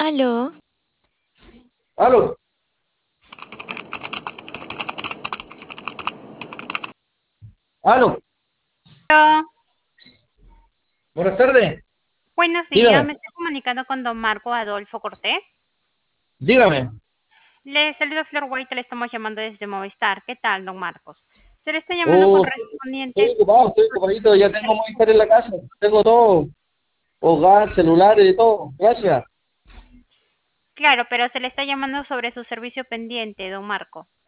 Aló, Aló, aló, Hola, buenas tardes. buenos días, Dígame, me estoy comunicando con don Marco Adolfo Cortés. dígame. Le saluda Flor White, le estamos llamando desde Movistar. ¿Qué tal, don Marcos? Se le está llamando con Oh, correspondiente. estoy ocupadito, ya tengo Movistar en la casa. Tengo todo, hogar, celulares y todo. Gracias. Claro, pero se le está llamando sobre su servicio pendiente, don Marco.